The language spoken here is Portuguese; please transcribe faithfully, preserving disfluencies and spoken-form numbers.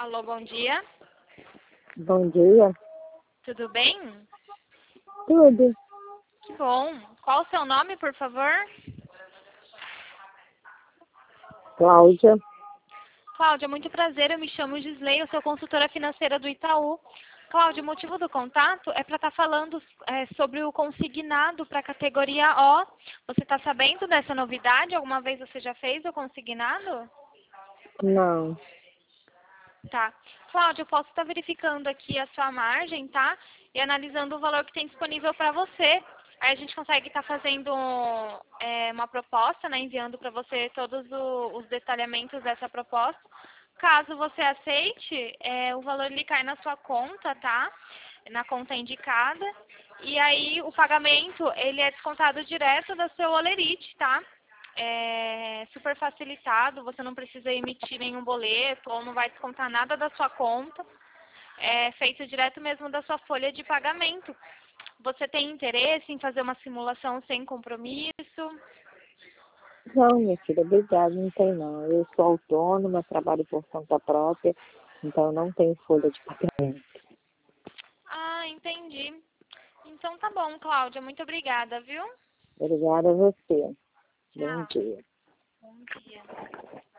Alô, bom dia. Bom dia. Tudo bem? Tudo. Que bom. Qual o seu nome, por favor? Cláudia. Cláudia, muito prazer. Eu me chamo Gisley, eu sou consultora financeira do Itaú. Cláudia, o motivo do contato é para estar falando é, sobre o consignado para a categoria O. Você está sabendo dessa novidade? Alguma vez você já fez o consignado? Não. Tá. Cláudia, eu posso estar verificando aqui a sua margem, tá? E analisando o valor que tem disponível para você. Aí a gente consegue estar fazendo é, uma proposta, né? Enviando para você todos o, os detalhamentos dessa proposta. Caso você aceite, é, o valor ele cai na sua conta, tá? Na conta indicada. E aí o pagamento, ele é descontado direto do seu Olerite, tá? É super facilitado, você não precisa emitir nenhum boleto ou não vai descontar nada da sua conta. É feito direto mesmo da sua folha de pagamento. Você tem interesse em fazer uma simulação sem compromisso? Não, minha filha, obrigada, não tem não. Eu sou autônoma, trabalho por conta própria, então eu não tenho folha de pagamento. Ah, entendi. Então tá bom, Cláudia. Muito obrigada, viu? Obrigada a você. Bom Tchau. dia. Bom dia.